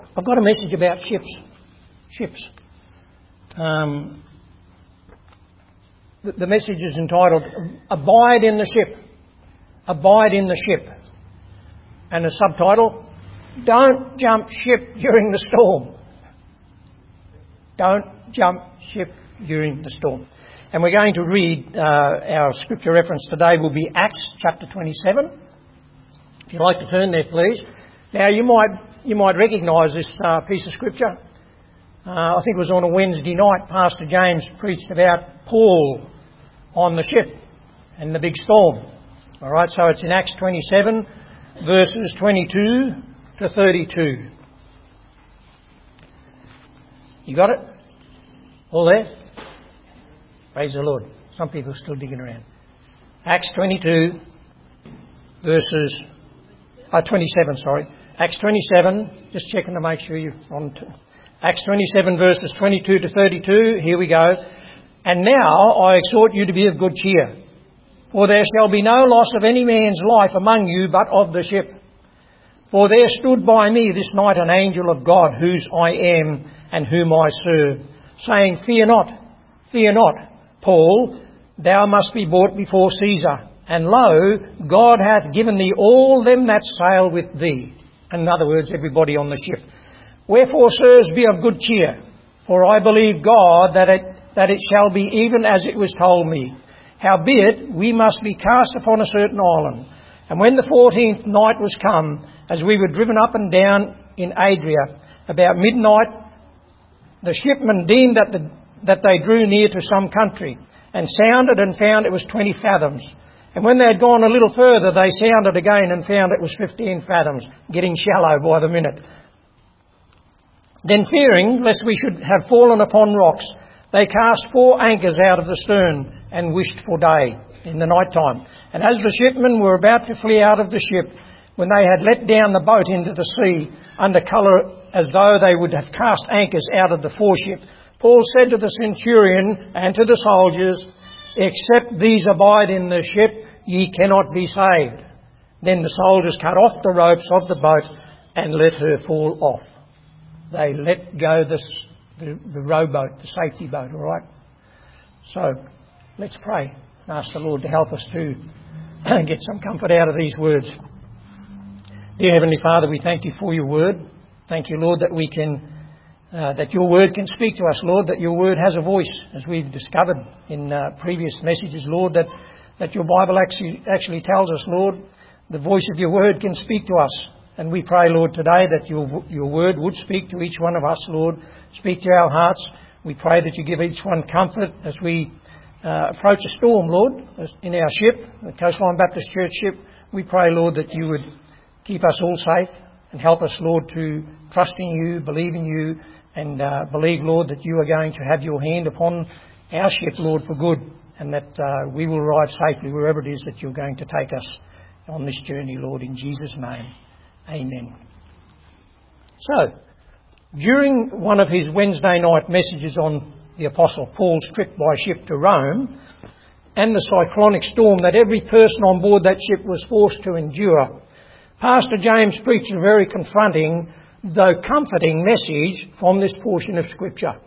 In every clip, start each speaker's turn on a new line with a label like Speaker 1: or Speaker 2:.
Speaker 1: I've got a message about ships. Ships. The message is entitled, Abide in the Ship. Abide in the Ship. And the subtitle, Don't Jump Ship During the Storm. Don't jump ship during the storm. And we're going to read, our scripture reference today will be Acts chapter 27. If you'd like to turn there, please. Now, you might recognise this piece of scripture. I think it was on a Wednesday night, Pastor James preached about Paul on the ship and the big storm. All right, so it's in Acts 27, verses 22 to 32. You got it? All there? Praise the Lord. Some people are still digging around. Acts 22, verses... 27, sorry. Acts 27, just checking to make sure you're on... Acts 27, verses 22 to 32. Here we go. And now I exhort you to be of good cheer, for there shall be no loss of any man's life among you, but of the ship. For there stood by me this night an angel of God, whose I am and whom I serve, saying, Fear not, Paul, thou must be brought before Caesar. And lo, God hath given thee all them that sail with thee. In other words, everybody on the ship. Wherefore, sirs, be of good cheer, for I believe God that it shall be even as it was told me. Howbeit, we must be cast upon a certain island. And when the 14th night was come, as we were driven up and down in Adria, about midnight, the shipmen deemed that they drew near to some country, and sounded and found it was 20 fathoms. And when they had gone a little further, they sounded again and found it was 15 fathoms, getting shallow by the minute. Then fearing lest we should have fallen upon rocks, they cast 4 anchors out of the stern and wished for day in the night time. And as the shipmen were about to flee out of the ship, when they had let down the boat into the sea, under colour as though they would have cast anchors out of the foreship, Paul said to the centurion and to the soldiers, Except these abide in the ship, ye cannot be saved. Then the soldiers cut off the ropes of the boat and let her fall off. They let go the rowboat, the safety boat, all right? So, let's pray and ask the Lord to help us to get some comfort out of these words. Dear Heavenly Father, we thank you for your word. Thank you, Lord, that we can, that your word can speak to us, Lord, that your word has a voice, as we've discovered in previous messages, Lord, that your Bible actually tells us, Lord, the voice of your word can speak to us. And we pray, Lord, today that your word would speak to each one of us, Lord, speak to our hearts. We pray that you give each one comfort as we approach a storm, Lord, in our ship, the Coastline Baptist Church ship. We pray, Lord, that you would keep us all safe and help us, Lord, to trust in you, believe in you, and believe, Lord, that you are going to have your hand upon our ship, Lord, for good, and that we will arrive safely wherever it is that you're going to take us on this journey, Lord, in Jesus' name. Amen. So, during one of his Wednesday night messages on the Apostle Paul's trip by ship to Rome, and the cyclonic storm that every person on board that ship was forced to endure, Pastor James preached a very confronting, though comforting message from this portion of Scripture.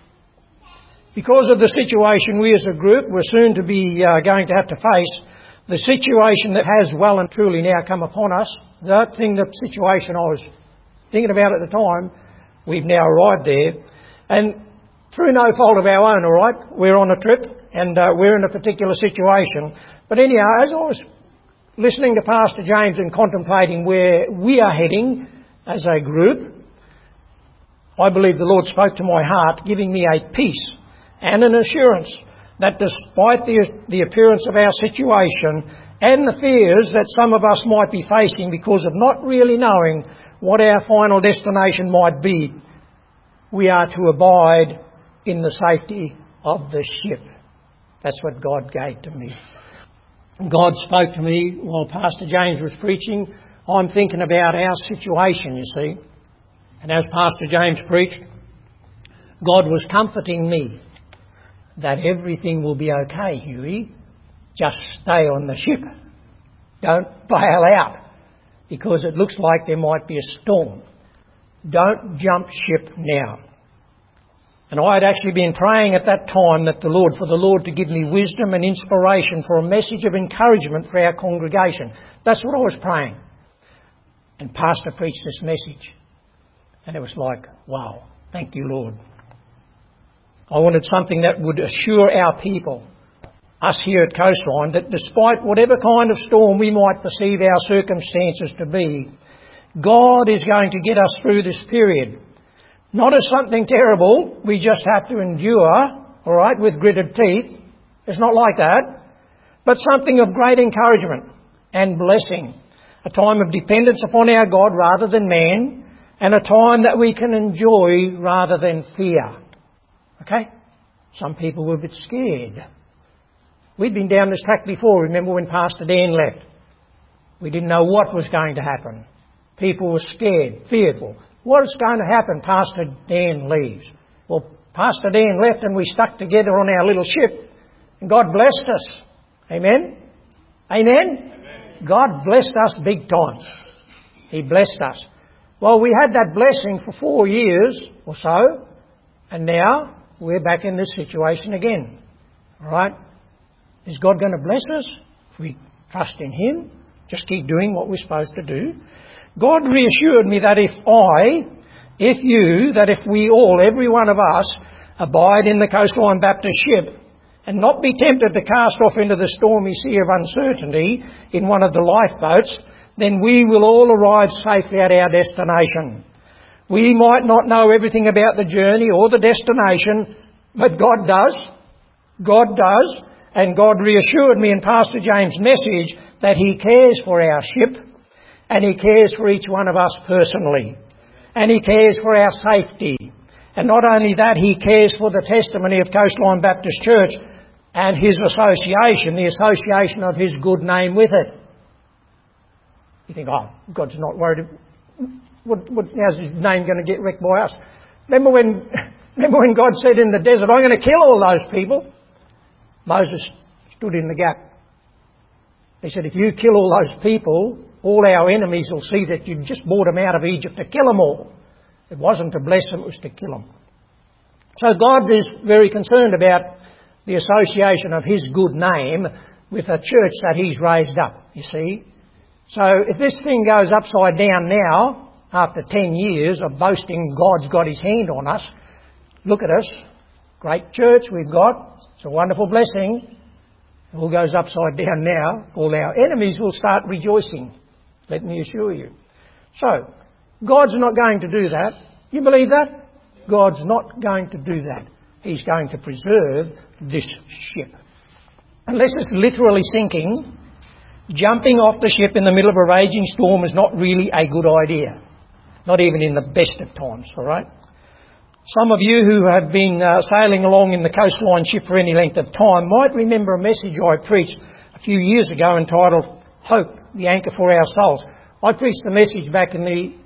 Speaker 1: Because of the situation we as a group were soon to be going to have to face, the situation that has well and truly now come upon us, the situation I was thinking about at the time, we've now arrived there. And through no fault of our own, all right, we're on a trip and we're in a particular situation. But anyhow, as I was listening to Pastor James and contemplating where we are heading as a group, I believe the Lord spoke to my heart, giving me a peace and an assurance that despite the appearance of our situation and the fears that some of us might be facing because of not really knowing what our final destination might be, we are to abide in the safety of the ship. That's what God gave to me. God spoke to me while Pastor James was preaching. I'm thinking about our situation, you see. And as Pastor James preached, God was comforting me that everything will be okay, Huey. Just stay on the ship. Don't bail out, because it looks like there might be a storm. don't jump ship now. And I had actually been praying at that time for the Lord to give me wisdom and inspiration for a message of encouragement for our congregation. That's what I was praying. And Pastor preached this message. And it was like, wow, thank you, Lord. I wanted something that would assure our people, us here at Coastline, that despite whatever kind of storm we might perceive our circumstances to be, God is going to get us through this period. Not as something terrible we just have to endure, all right, with gritted teeth. It's not like that. But something of great encouragement and blessing. A time of dependence upon our God rather than man, and a time that we can enjoy rather than fear. Okay? Some people were a bit scared. We'd been down this track before, remember when Pastor Dan left? We didn't know what was going to happen. People were scared, fearful. What is going to happen? Pastor Dan leaves. Well, Pastor Dan left and we stuck together on our little ship. And God blessed us. Amen? Amen? Amen. God blessed us big time. He blessed us. Well, we had that blessing for 4 years or so. And now we're back in this situation again. All right? Is God going to bless us? If we trust in Him, just keep doing what we're supposed to do. God reassured me that if we all, every one of us, abide in the Coastline Baptist ship and not be tempted to cast off into the stormy sea of uncertainty in one of the lifeboats, then we will all arrive safely at our destination. We might not know everything about the journey or the destination, but God does. God does. And God reassured me in Pastor James' message that He cares for our ship. And He cares for each one of us personally. And He cares for our safety. And not only that, He cares for the testimony of Coastline Baptist Church and His association, the association of His good name with it. You think, oh, God's not worried. How's His name going to get wrecked by us? Remember when God said in the desert, I'm going to kill all those people? Moses stood in the gap. He said, if you kill all those people, all our enemies will see that you just brought them out of Egypt to kill them all. It wasn't to bless them, it was to kill them. So God is very concerned about the association of His good name with a church that He's raised up, you see. So if this thing goes upside down now, after 10 years of boasting God's got His hand on us, look at us, great church we've got, it's a wonderful blessing. It all goes upside down now, all our enemies will start rejoicing. Let me assure you. So, God's not going to do that. You believe that? God's not going to do that. He's going to preserve this ship. Unless it's literally sinking, jumping off the ship in the middle of a raging storm is not really a good idea. Not even in the best of times, all right? Some of you who have been sailing along in the Coastline ship for any length of time might remember a message I preached a few years ago entitled Hope, the Anchor for Our Souls. I preached the message back in the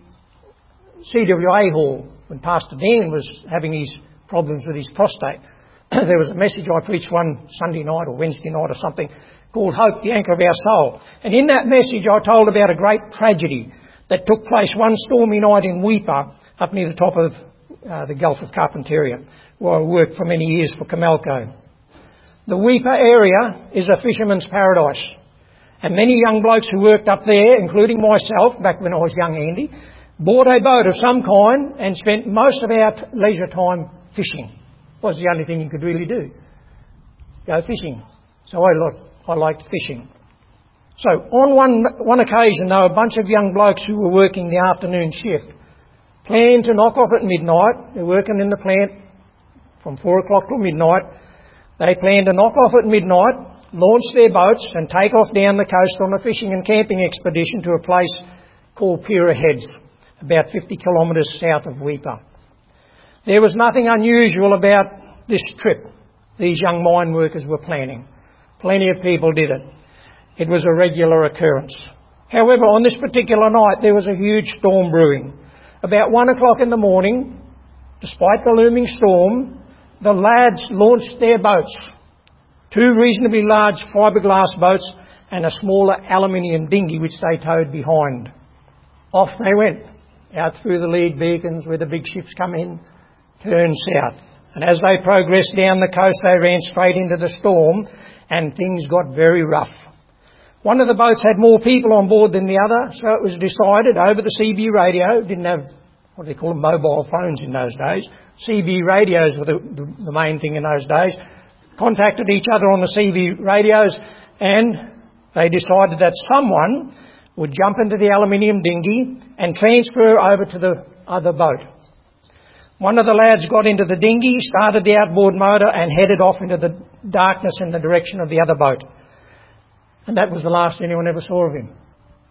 Speaker 1: CWA hall when Pastor Dan was having his problems with his prostate. There was a message I preached one Sunday night or Wednesday night or something called Hope, the Anchor of Our Soul. And in that message I told about a great tragedy that took place one stormy night in Weipa up near the top of the Gulf of Carpentaria, where I worked for many years for Comalco. The Weipa area is a fisherman's paradise. And many young blokes who worked up there, including myself, back when I was young Andy, bought a boat of some kind and spent most of our leisure time fishing. It was the only thing you could really do. Go fishing. So I liked fishing. So on one occasion, though, a bunch of young blokes who were working the afternoon shift planned to knock off at midnight. They're working in the plant from 4 o'clock till midnight. They planned to knock off at midnight, launch their boats and take off down the coast on a fishing and camping expedition to a place called Pira Heads, about 50 kilometres south of Weipa. There was nothing unusual about this trip these young mine workers were planning. Plenty of people did it. It was a regular occurrence. However, on this particular night there was a huge storm brewing. About 1 o'clock in the morning, despite the looming storm, the lads launched their boats. 2 reasonably large fiberglass boats and a smaller aluminium dinghy which they towed behind. Off they went. out through the lead beacons where the big ships come in, turned south. And as they progressed down the coast, they ran straight into the storm and things got very rough. One of the boats had more people on board than the other, so it was decided over the CB radio. Didn't have what they call mobile phones in those days. CB radios were the main thing in those days. Contacted each other on the CB radios, and they decided that someone would jump into the aluminium dinghy and transfer over to the other boat. One of the lads got into the dinghy, started the outboard motor and headed off into the darkness in the direction of the other boat. And that was the last anyone ever saw of him.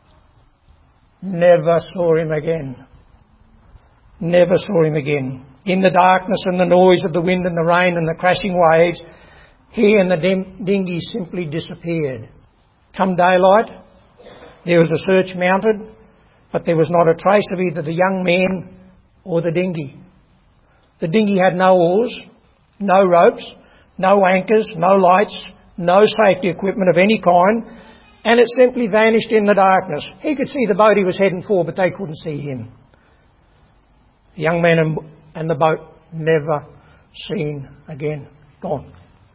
Speaker 1: Never saw him again. Never saw him again. In the darkness and the noise of the wind and the rain and the crashing waves, he and the dinghy simply disappeared. Come daylight, there was a search mounted, but there was not a trace of either the young man or the dinghy. The dinghy had no oars, no ropes, no anchors, no lights, no safety equipment of any kind, and it simply vanished in the darkness. He could see the boat he was heading for, but they couldn't see him. The young man and the boat never seen again. Gone.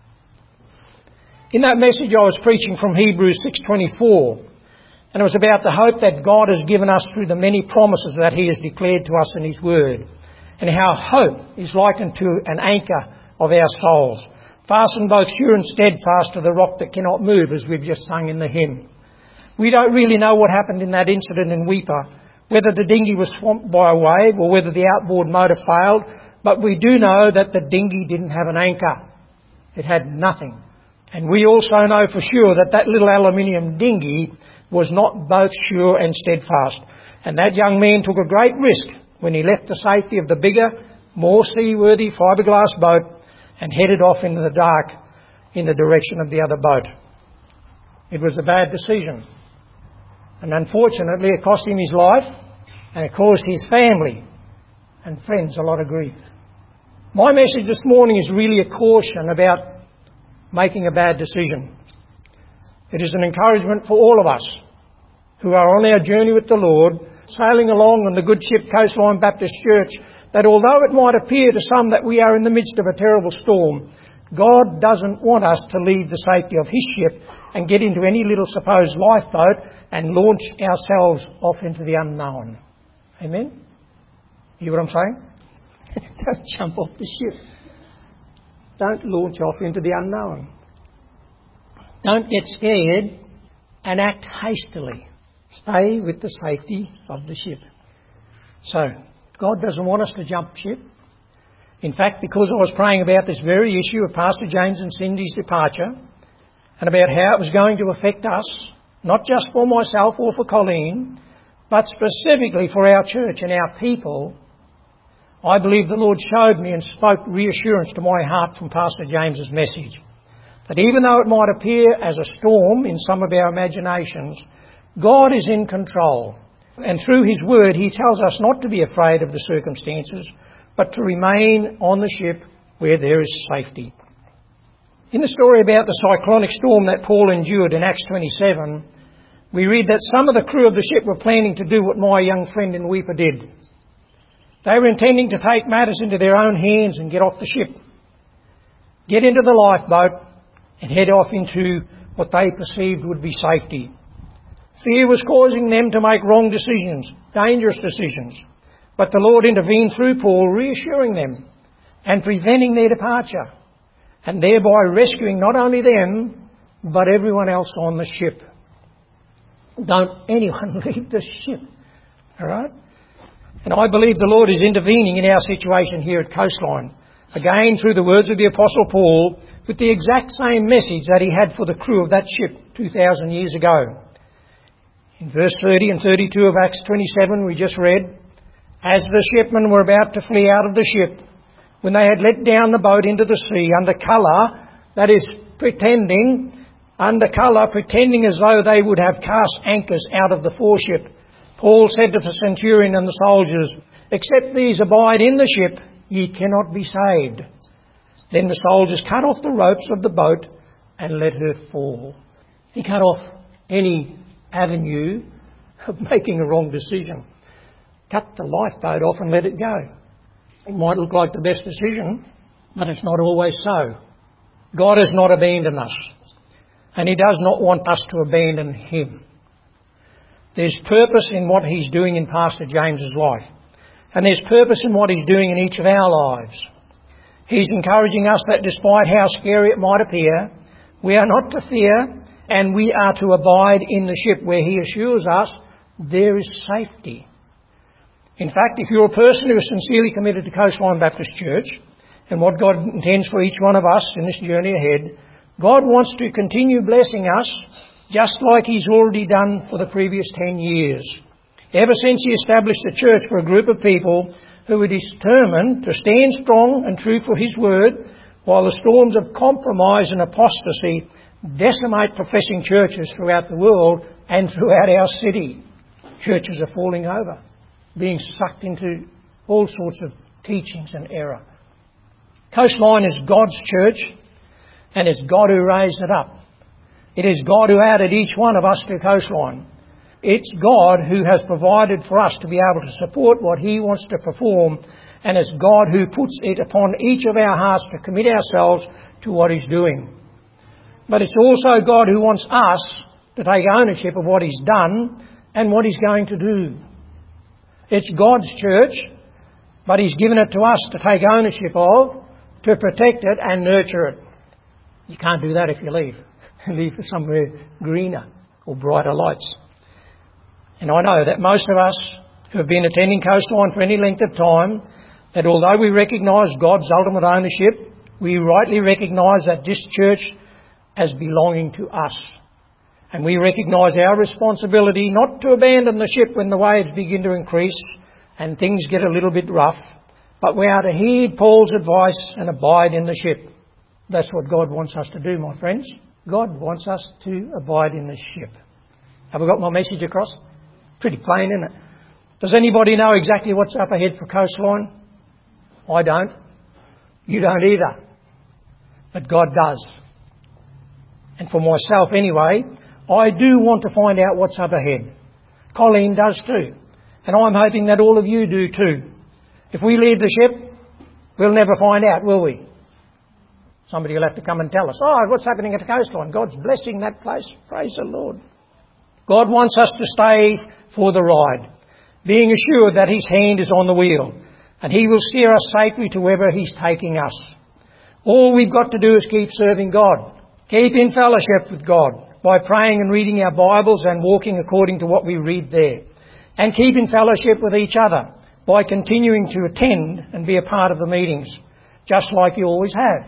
Speaker 1: In that message I was preaching from Hebrews 6:24, and it was about the hope that God has given us through the many promises that He has declared to us in His Word, and how hope is likened to an anchor of our souls, fastened both sure and steadfast to the rock that cannot move, as we've just sung in the hymn. We don't really know what happened in that incident in Weipa, whether the dinghy was swamped by a wave or whether the outboard motor failed, but we do know that the dinghy didn't have an anchor. It had nothing. And we also know for sure that that little aluminium dinghy was not both sure and steadfast. And that young man took a great risk when he left the safety of the bigger, more seaworthy fiberglass boat and headed off into the dark in the direction of the other boat. It was a bad decision. And unfortunately it cost him his life, and it caused his family and friends a lot of grief. My message this morning is really a caution about making a bad decision. It is an encouragement for all of us who are on our journey with the Lord, sailing along on the good ship Coastline Baptist Church, that although it might appear to some that we are in the midst of a terrible storm, God doesn't want us to leave the safety of His ship and get into any little supposed lifeboat and launch ourselves off into the unknown. Amen? Hear what I'm saying? Don't jump off the ship. Don't launch off into the unknown. Don't get scared and act hastily. Stay with the safety of the ship. So, God doesn't want us to jump ship. In fact, because I was praying about this very issue of Pastor James and Cindy's departure, and about how it was going to affect us, not just for myself or for Colleen, but specifically for our church and our people, I believe the Lord showed me and spoke reassurance to my heart from Pastor James's message, that even though it might appear as a storm in some of our imaginations, God is in control. And through His Word, He tells us not to be afraid of the circumstances, but to remain on the ship where there is safety. In the story about the cyclonic storm that Paul endured in Acts 27, we read that some of the crew of the ship were planning to do what my young friend in Weipa did. They were intending to take matters into their own hands and get off the ship, get into the lifeboat and head off into what they perceived would be safety. Fear was causing them to make wrong decisions, dangerous decisions. But the Lord intervened through Paul, reassuring them and preventing their departure, and thereby rescuing not only them, but everyone else on the ship. Don't anyone leave the ship, all right? And I believe the Lord is intervening in our situation here at Coastline, again through the words of the Apostle Paul, with the exact same message that he had for the crew of that ship 2,000 years ago. In verse 30 and 32 of Acts 27 we just read, as the shipmen were about to flee out of the ship, when they had let down the boat into the sea under colour, that is, pretending as though they would have cast anchors out of the foreship, Paul said to the centurion and the soldiers, except these abide in the ship, ye cannot be saved. Then the soldiers cut off the ropes of the boat and let her fall. He cut off any avenue of making a wrong decision. cut the lifeboat off and let it go. It might look like the best decision, but it's not always so. God has not abandoned us, and He does not want us to abandon Him. There's purpose in what He's doing in Pastor James's life, and there's purpose in what He's doing in each of our lives. He's encouraging us that despite how scary it might appear, we are not to fear, and we are to abide in the ship where He assures us there is safety. In fact, if you're a person who is sincerely committed to Coastline Baptist Church and what God intends for each one of us in this journey ahead, God wants to continue blessing us just like He's already done for the previous 10 years. Ever since He established a church for a group of people who were determined to stand strong and true for His word while the storms of compromise and apostasy decimate professing churches throughout the world and throughout our city. Churches are falling over, being sucked into all sorts of teachings and error. Coastline is God's church, and it's God who raised it up. It is God who added each one of us to Coastline. It's God who has provided for us to be able to support what He wants to perform, and it's God who puts it upon each of our hearts to commit ourselves to what He's doing. But it's also God who wants us to take ownership of what He's done and what He's going to do. It's God's church, but He's given it to us to take ownership of, to protect it and nurture it. You can't do that if you leave. Leave for somewhere greener or brighter lights. And I know that most of us who have been attending Coastline for any length of time, that although we recognise God's ultimate ownership, we rightly recognise that this church as belonging to us. And we recognise our responsibility not to abandon the ship when the waves begin to increase and things get a little bit rough, but we are to heed Paul's advice and abide in the ship. That's what God wants us to do, my friends. God wants us to abide in the ship. Have I got my message across? Pretty plain, isn't it? Does anybody know exactly what's up ahead for Coastline? I don't. You don't either. But God does. And for myself anyway, I do want to find out what's up ahead. Colleen does too. And I'm hoping that all of you do too. If we leave the ship, we'll never find out, will we? Somebody will have to come and tell us, what's happening at the Coastline? God's blessing that place. Praise the Lord. God wants us to stay for the ride, being assured that His hand is on the wheel and He will steer us safely to wherever He's taking us. All we've got to do is keep serving God, keep in fellowship with God by praying and reading our Bibles and walking according to what we read there, and keep in fellowship with each other by continuing to attend and be a part of the meetings, just like you always have.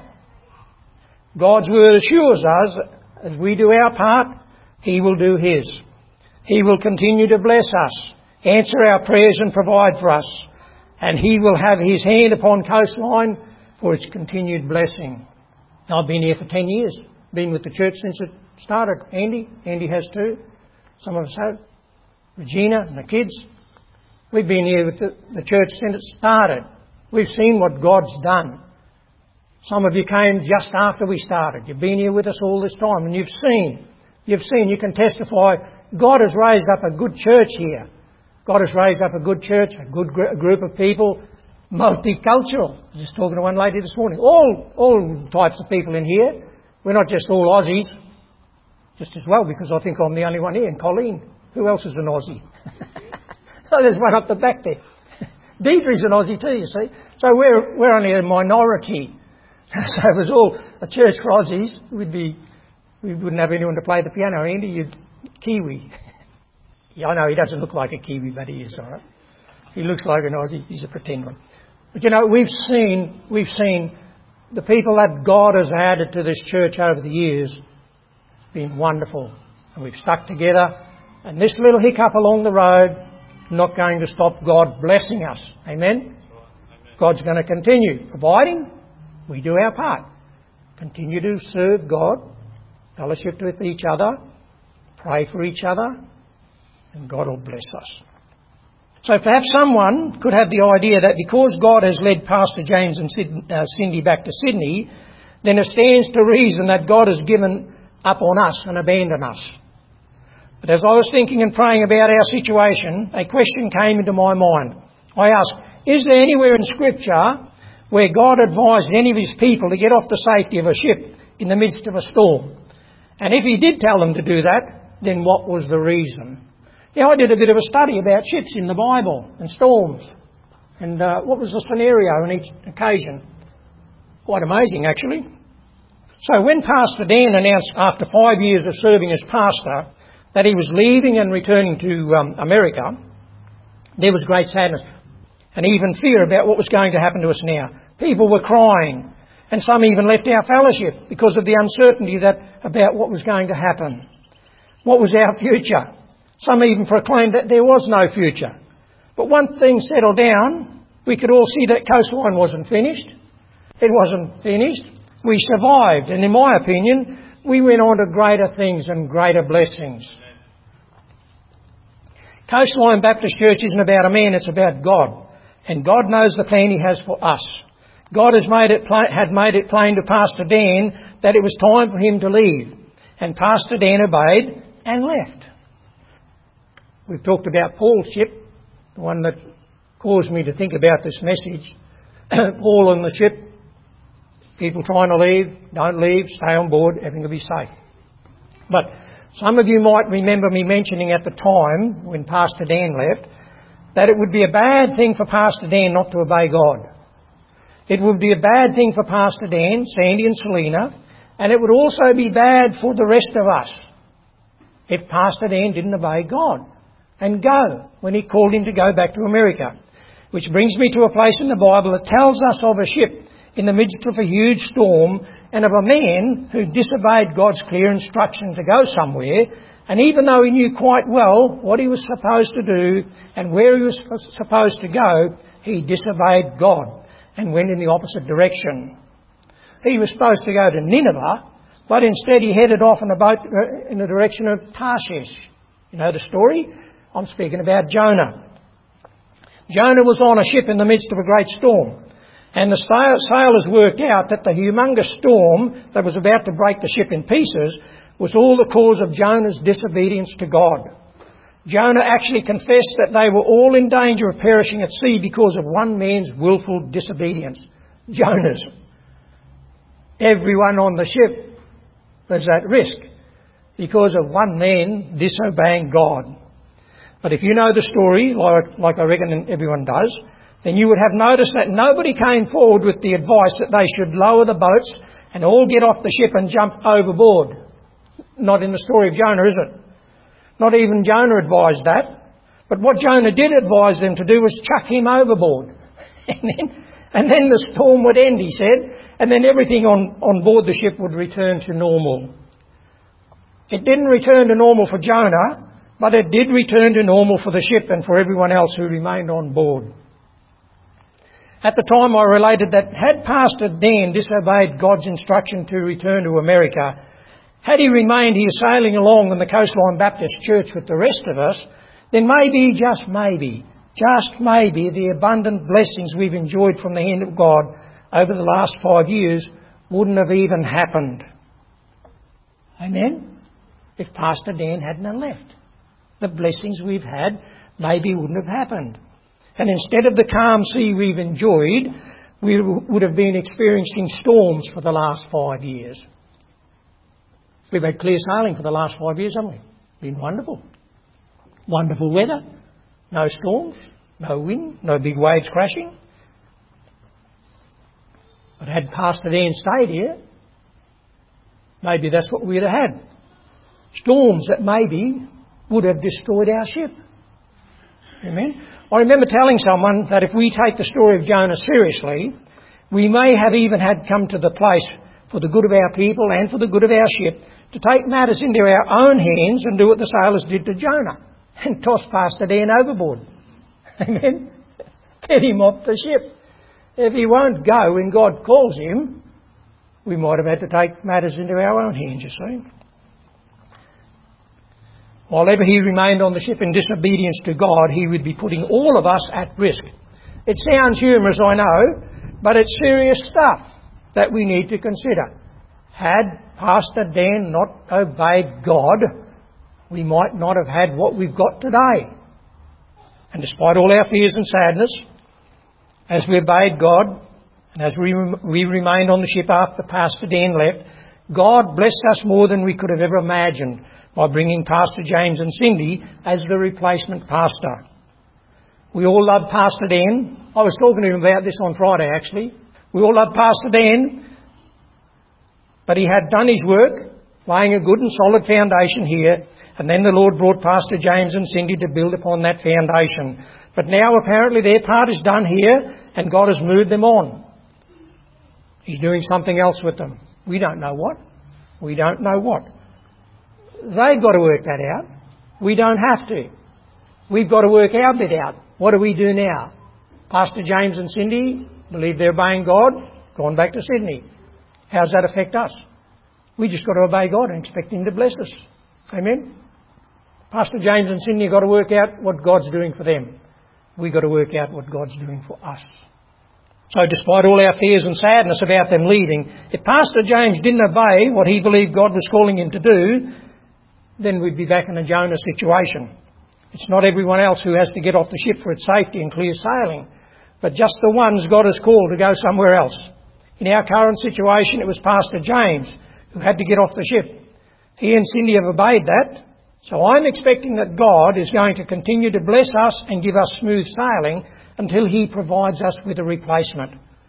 Speaker 1: God's word assures us, as we do our part, He will do His. He will continue to bless us, answer our prayers and provide for us. And He will have His hand upon Coastline for its continued blessing. Now, I've been here for 10 years. Been with the church since it started. Andy has too. Some of us have. Regina and the kids. We've been here with the church since it started. We've seen what God's done. Some of you came just after we started. You've been here with us all this time and you've seen, you can testify, God has raised up a good church here. God has raised up a good church, a good group of people, multicultural. I was just talking to one lady this morning. All types of people in here. We're not just all Aussies. Just as well, because I think I'm the only one here. And Colleen, who else is an Aussie? Oh, there's one up the back there. Deidre's an Aussie too, you see. So we're only a minority. So if it was all a church for Aussies, we wouldn't have anyone to play the piano. Andy, you'd Kiwi. Yeah, I know he doesn't look like a Kiwi, but he is, all right. He looks like an Aussie. He's a pretend one. But you know, we've seen the people that God has added to this church over the years. It's been wonderful. And we've stuck together. And this little hiccup along the road, not going to stop God blessing us. Amen? God's going to continue providing. We do our part. Continue to serve God, fellowship with each other, pray for each other, and God will bless us. So perhaps someone could have the idea that because God has led Pastor James and Cindy back to Sydney, then it stands to reason that God has given up on us and abandoned us. But as I was thinking and praying about our situation, a question came into my mind. I asked, is there anywhere in Scripture where God advised any of His people to get off the safety of a ship in the midst of a storm? And if He did tell them to do that, then what was the reason? Now, I did a bit of a study about ships in the Bible and storms. And what was the scenario on each occasion? Quite amazing, actually. So when Pastor Dan announced after 5 years of serving as pastor that he was leaving and returning to America, there was great sadness and even fear about what was going to happen to us now. People were crying, and some even left our fellowship because of the uncertainty about what was going to happen. What was our future? Some even proclaimed that there was no future. But one thing settled down. We could all see that Coastline wasn't finished. It wasn't finished. We survived, and in my opinion, we went on to greater things and greater blessings. Coastline Baptist Church isn't about a man, it's about God. And God knows the plan He has for us. God had made it plain to Pastor Dan that it was time for him to leave. And Pastor Dan obeyed and left. We've talked about Paul's ship, the one that caused me to think about this message. Paul on the ship, people trying to leave, don't leave, stay on board, everything will be safe. But some of you might remember me mentioning at the time, when Pastor Dan left, that it would be a bad thing for Pastor Dan not to obey God. It would be a bad thing for Pastor Dan, Sandy and Selina, and it would also be bad for the rest of us if Pastor Dan didn't obey God and go when He called him to go back to America. Which brings me to a place in the Bible that tells us of a ship in the midst of a huge storm and of a man who disobeyed God's clear instruction to go somewhere, and even though he knew quite well what he was supposed to do and where he was supposed to go, he disobeyed God and went in the opposite direction. He was supposed to go to Nineveh, but instead he headed off in a boat in the direction of Tarshish. You know the story? I'm speaking about Jonah. Jonah was on a ship in the midst of a great storm. And the sailors worked out that the humongous storm that was about to break the ship in pieces was all the cause of Jonah's disobedience to God. Jonah actually confessed that they were all in danger of perishing at sea because of one man's willful disobedience. Jonah's. Everyone on the ship was at risk because of one man disobeying God. But if you know the story, like I reckon everyone does, then you would have noticed that nobody came forward with the advice that they should lower the boats and all get off the ship and jump overboard. Not in the story of Jonah, is it? Not even Jonah advised that. But what Jonah did advise them to do was chuck him overboard. and then the storm would end, he said, and then everything on board the ship would return to normal. It didn't return to normal for Jonah, but it did return to normal for the ship and for everyone else who remained on board. At the time I related that had Pastor Dan disobeyed God's instruction to return to America, had he remained here sailing along in the Coastline Baptist Church with the rest of us, then maybe, just maybe, the abundant blessings we've enjoyed from the hand of God over the last 5 years wouldn't have even happened. Amen? If Pastor Dan hadn't left, the blessings we've had maybe wouldn't have happened. And instead of the calm sea we've enjoyed, we would have been experiencing storms for the last 5 years. We've had clear sailing for the last 5 years, haven't we? Been wonderful. Wonderful weather. No storms, no wind, no big waves crashing. But had Pastor Dan stayed here, maybe that's what we'd have had. Storms that maybe would have destroyed our ship. Amen? I remember telling someone that if we take the story of Jonah seriously, we may have even had come to the place for the good of our people and for the good of our ship to take matters into our own hands and do what the sailors did to Jonah and toss Pastor Dan overboard. Amen? Get him off the ship. If he won't go when God calls him, we might have had to take matters into our own hands, you see. While ever he remained on the ship in disobedience to God, he would be putting all of us at risk. It sounds humorous, I know, but it's serious stuff that we need to consider. Had Pastor Dan not obeyed God, we might not have had what we've got today. And despite all our fears and sadness, as we obeyed God, and as we remained on the ship after Pastor Dan left, God blessed us more than we could have ever imagined by bringing Pastor James and Cindy as the replacement pastor. We all love Pastor Dan. I was talking to him about this on Friday, actually. We all love Pastor Dan, but he had done his work, laying a good and solid foundation here, and then the Lord brought Pastor James and Cindy to build upon that foundation. But now apparently their part is done here, and God has moved them on. He's doing something else with them. We don't know what. We don't know what. They've got to work that out. We don't have to. We've got to work our bit out. What do we do now? Pastor James and Cindy believe they're obeying God, gone back to Sydney. How does that affect us? We just got to obey God and expect Him to bless us. Amen? Pastor James and Cindy have got to work out what God's doing for them. We've got to work out what God's doing for us. So despite all our fears and sadness about them leaving, if Pastor James didn't obey what he believed God was calling him to do, then we'd be back in a Jonah situation. It's not everyone else who has to get off the ship for its safety and clear sailing, but just the ones God has called to go somewhere else. In our current situation, it was Pastor James who had to get off the ship. He and Cindy have obeyed that, so I'm expecting that God is going to continue to bless us and give us smooth sailing until He provides us with a replacement.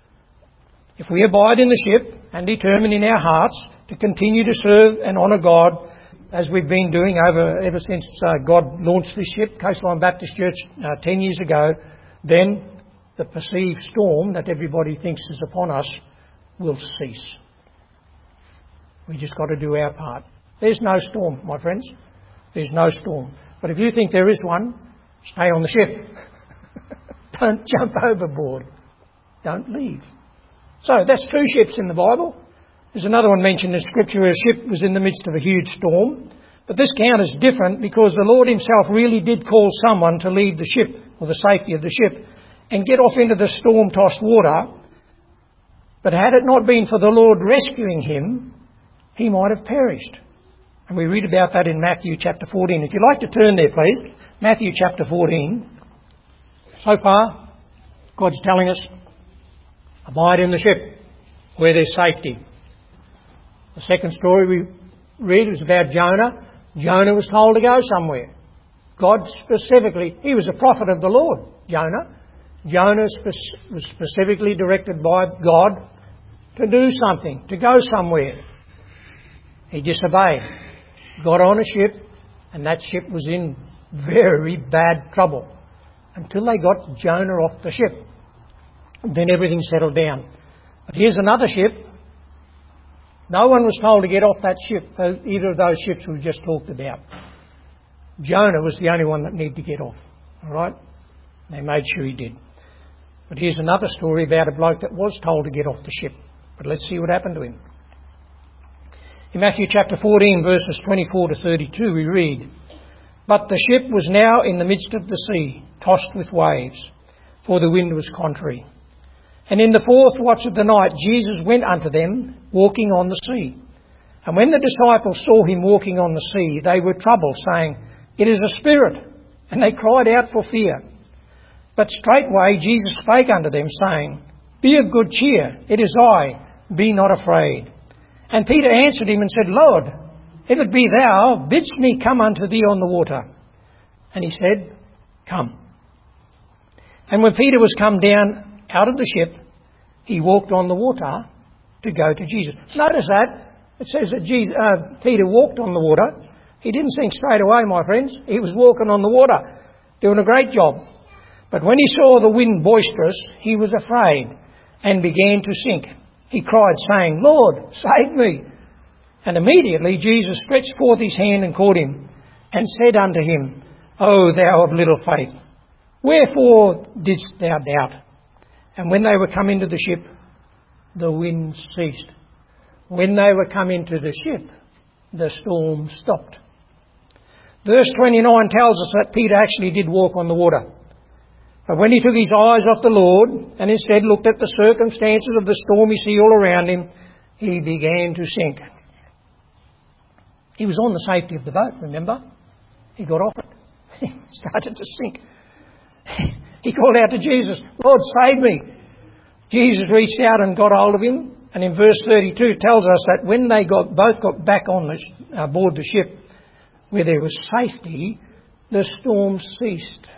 Speaker 1: If we abide in the ship and determine in our hearts to continue to serve and honour God, as we've been doing ever since God launched this ship, Coastline Baptist Church, 10 years ago, then the perceived storm that everybody thinks is upon us will cease. We just got to do our part. There's no storm, my friends. There's no storm. But if you think there is one, stay on the ship. Don't jump overboard. Don't leave. So that's two ships in the Bible. There's another one mentioned in Scripture where a ship was in the midst of a huge storm. But this account is different because the Lord Himself really did call someone to lead the ship, or the safety of the ship, and get off into the storm-tossed water. But had it not been for the Lord rescuing him, he might have perished. And we read about that in Matthew chapter 14. If you'd like to turn there, please. Matthew chapter 14. So far, God's telling us, abide in the ship where there's safety. The second story we read was about Jonah. Jonah was told to go somewhere. God specifically, he was a prophet of the Lord, Jonah. Jonah was specifically directed by God to do something, to go somewhere. He disobeyed. Got on a ship, and that ship was in very bad trouble until they got Jonah off the ship. Then everything settled down. But here's another ship. No one was told to get off that ship, either of those ships we've just talked about. Jonah was the only one that needed to get off. All right? They made sure he did. But here's another story about a bloke that was told to get off the ship. But let's see what happened to him. In Matthew chapter 14, verses 24 to 32, we read, "But the ship was now in the midst of the sea, tossed with waves, for the wind was contrary. And in the fourth watch of the night, Jesus went unto them, walking on the sea. And when the disciples saw him walking on the sea, they were troubled, saying, It is a spirit. And they cried out for fear. But straightway Jesus spake unto them, saying, Be of good cheer, it is I, be not afraid. And Peter answered him and said, Lord, if it be thou, bidst me come unto thee on the water. And he said, Come. And when Peter was come down out of the ship, he walked on the water to go to Jesus. Notice that. It says that Peter walked on the water. He didn't sink straight away, my friends. He was walking on the water, doing a great job. But when he saw the wind boisterous, he was afraid and began to sink. He cried, saying, Lord, save me. And immediately Jesus stretched forth his hand and caught him, and said unto him, O thou of little faith, wherefore didst thou doubt? And when they were come into the ship, the wind ceased. When they were come into the ship, the storm stopped. Verse 29 tells us that Peter actually did walk on the water. But when he took his eyes off the Lord and instead looked at the circumstances of the stormy sea all around him, he began to sink. He was on the safety of the boat, remember? He got off it. He started to sink. He called out to Jesus, Lord, save me. Jesus reached out and got hold of him. And in verse 32 tells us that when they both got back on aboard the ship where there was safety, the storm ceased.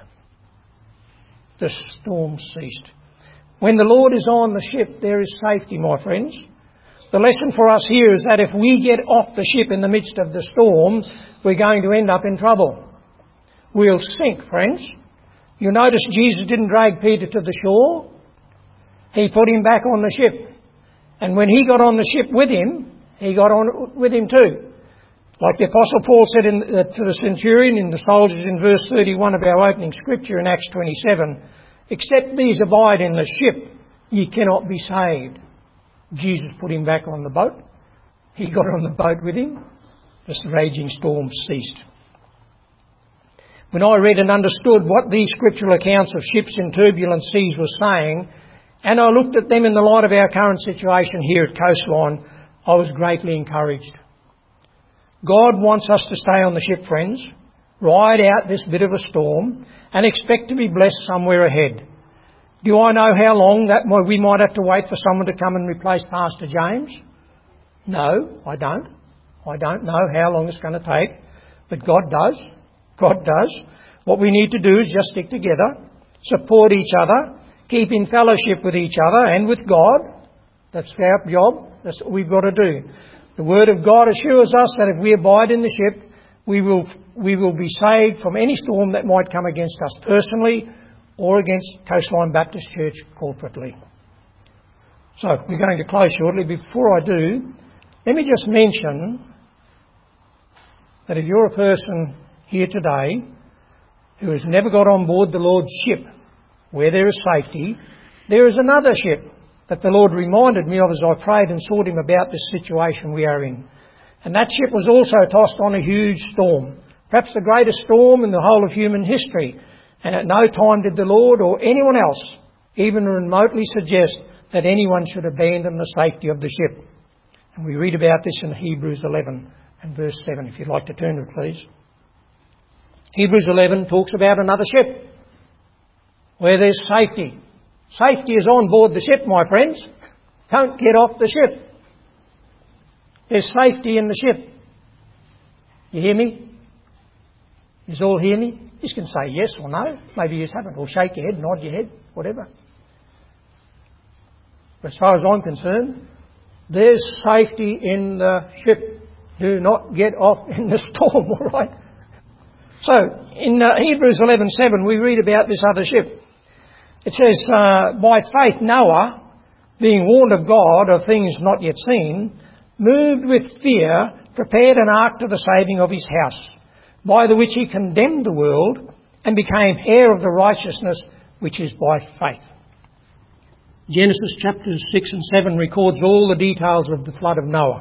Speaker 1: The storm ceased. When the Lord is on the ship, there is safety, my friends. The lesson for us here is that if we get off the ship in the midst of the storm, we're going to end up in trouble. We'll sink, friends. You notice Jesus didn't drag Peter to the shore. He put him back on the ship. And when he got on the ship with him, he got on with him too. Like the Apostle Paul said to the centurion in the soldiers in verse 31 of our opening scripture in Acts 27, except these abide in the ship, ye cannot be saved. Jesus put him back on the boat. He got on the boat with him. The raging storm ceased. When I read and understood what these scriptural accounts of ships in turbulent seas were saying, and I looked at them in the light of our current situation here at Coastline, I was greatly encouraged. God wants us to stay on the ship, friends, ride out this bit of a storm, and expect to be blessed somewhere ahead. Do I know how long that we might have to wait for someone to come and replace Pastor James? No, I don't. I don't know how long it's going to take, but God does. God does. What we need to do is just stick together, support each other, keep in fellowship with each other and with God. That's our job. That's what we've got to do. The Word of God assures us that if we abide in the ship, we will be saved from any storm that might come against us personally or against Coastline Baptist Church corporately. So, we're going to close shortly. Before I do, let me just mention that if you're a person here today who has never got on board the Lord's ship where there is safety, there is another ship that the Lord reminded me of as I prayed and sought Him about this situation we are in. And that ship was also tossed on a huge storm, perhaps the greatest storm in the whole of human history. And at no time did the Lord or anyone else even remotely suggest that anyone should abandon the safety of the ship. And we read about this in Hebrews 11 and verse 7, if you'd like to turn to it, please. Hebrews 11 talks about another ship where there's safety. Safety is on board the ship, my friends. Don't get off the ship. There's safety in the ship. You hear me? You all hear me? You can say yes or no. Maybe you haven't. Or shake your head, nod your head, whatever. But as far as I'm concerned, there's safety in the ship. Do not get off in the storm, all right? So, in Hebrews 11:7, we read about this other ship. It says, by faith Noah, being warned of God of things not yet seen, moved with fear, prepared an ark to the saving of his house, by the which he condemned the world and became heir of the righteousness which is by faith. Genesis chapters 6 and 7 records all the details of the flood of Noah.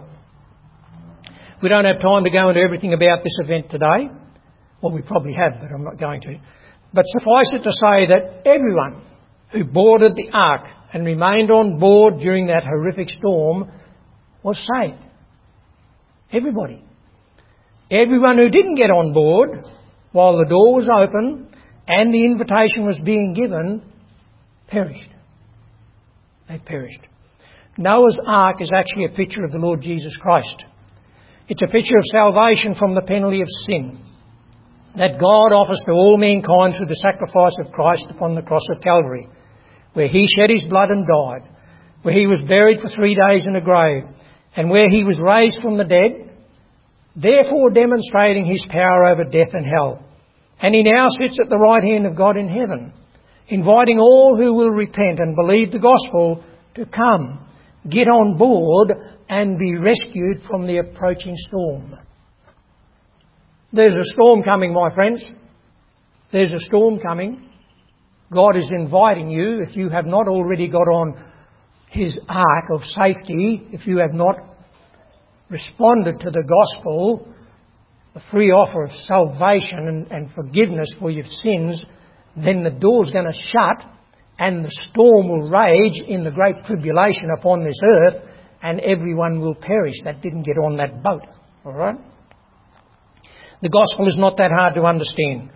Speaker 1: We don't have time to go into everything about this event today. Well, we probably have, but I'm not going to. But suffice it to say that everyone who boarded the ark and remained on board during that horrific storm was saved. Everybody. Everyone who didn't get on board while the door was open and the invitation was being given perished. They perished. Noah's ark is actually a picture of the Lord Jesus Christ. It's a picture of salvation from the penalty of sin that God offers to all mankind through the sacrifice of Christ upon the cross of Calvary, where He shed His blood and died, where He was buried for 3 days in a grave, and where He was raised from the dead, therefore demonstrating His power over death and hell. And He now sits at the right hand of God in heaven, inviting all who will repent and believe the gospel to come, get on board and be rescued from the approaching storm. There's a storm coming, my friends. There's a storm coming. God is inviting you, if you have not already got on His ark of safety, if you have not responded to the gospel, the free offer of salvation and forgiveness for your sins, then the door's going to shut and the storm will rage in the great tribulation upon this earth and everyone will perish that didn't get on that boat. All right? The gospel is not that hard to understand.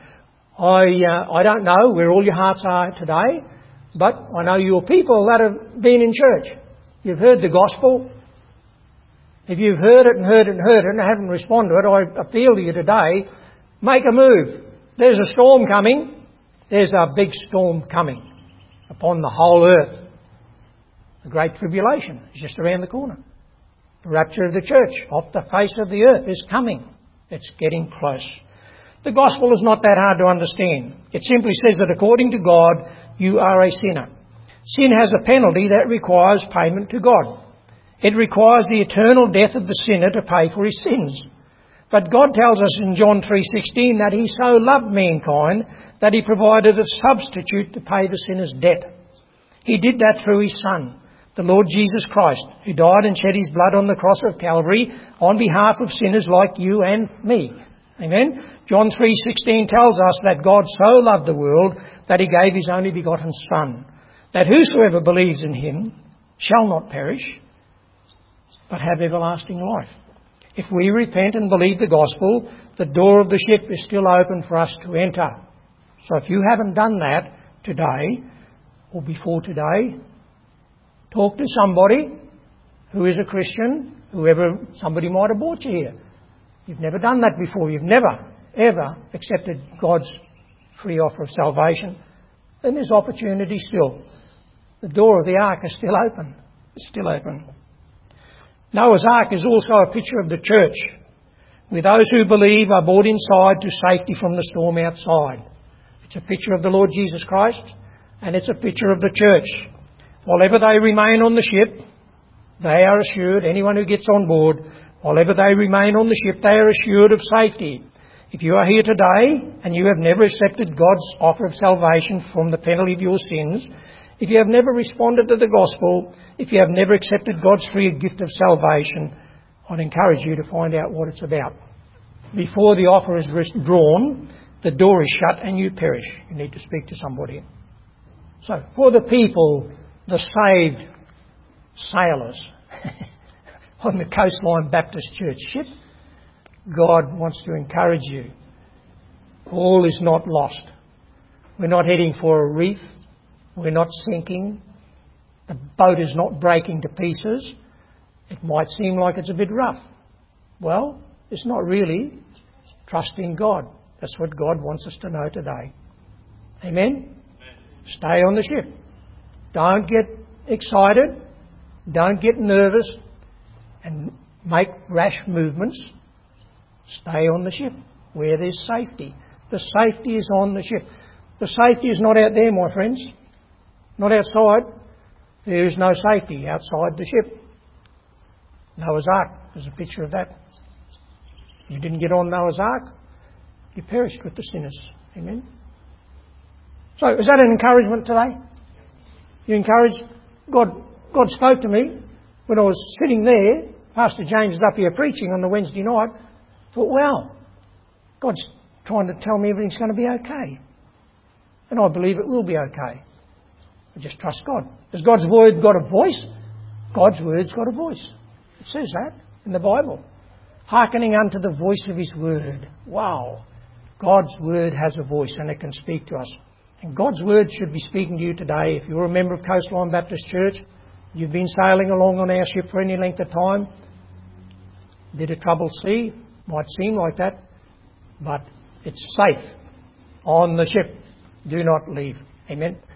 Speaker 1: I don't know where all your hearts are today, but I know you're people that have been in church. You've heard the gospel. If you've heard it and heard it and heard it and haven't responded to it, I appeal to you today, make a move. There's a storm coming. There's a big storm coming upon the whole earth. The Great Tribulation is just around the corner. The rapture of the church off the face of the earth is coming. It's getting close. The gospel is not that hard to understand. It simply says that according to God, you are a sinner. Sin has a penalty that requires payment to God. It requires the eternal death of the sinner to pay for his sins. But God tells us in John 3:16 that He so loved mankind that He provided a substitute to pay the sinner's debt. He did that through His Son, the Lord Jesus Christ, who died and shed His blood on the cross of Calvary on behalf of sinners like you and me. Amen? John 3:16 tells us that God so loved the world that He gave His only begotten Son, that whosoever believes in Him shall not perish, but have everlasting life. If we repent and believe the gospel, the door of the ship is still open for us to enter. So if you haven't done that today or before today, talk to somebody who is a Christian, somebody might have brought you here. You've never done that before. You've never, ever accepted God's free offer of salvation. Then there's opportunity still. The door of the ark is still open. It's still open. Noah's Ark is also a picture of the church, where those who believe are brought inside to safety from the storm outside. It's a picture of the Lord Jesus Christ, and it's a picture of the church. While they remain on the ship, they are assured, anyone who gets on board, while they remain on the ship, they are assured of safety. If you are here today and you have never accepted God's offer of salvation from the penalty of your sins, if you have never responded to the gospel, if you have never accepted God's free gift of salvation, I'd encourage you to find out what it's about. Before the offer is drawn, the door is shut and you perish. You need to speak to somebody. So, for the people, the saved sailors on the Coastline Baptist Church ship, God wants to encourage you. All is not lost. We're not heading for a reef. We're not sinking. The boat is not breaking to pieces. It might seem like it's a bit rough. Well, it's not really. Trust in God. That's what God wants us to know today. Amen? Stay on the ship. Don't get excited. Don't get nervous and make rash movements. Stay on the ship where there's safety. The safety is on the ship. The safety is not out there, my friends. Not outside. There is no safety outside the ship. Noah's Ark is a picture of that. If you didn't get on Noah's Ark, you perished with the sinners. Amen? So, is that an encouragement today? You encouraged? God spoke to me when I was sitting there. Pastor James is up here preaching on the Wednesday night. I thought, wow, God's trying to tell me everything's going to be okay. And I believe it will be okay. I just trust God. Has God's word got a voice? God's word's got a voice. It says that in the Bible. Hearkening unto the voice of His word. Wow. God's word has a voice and it can speak to us. And God's word should be speaking to you today. If you're a member of Coastline Baptist Church, you've been sailing along on our ship for any length of time, bit of troubled sea, might seem like that, but it's safe on the ship. Do not leave. Amen.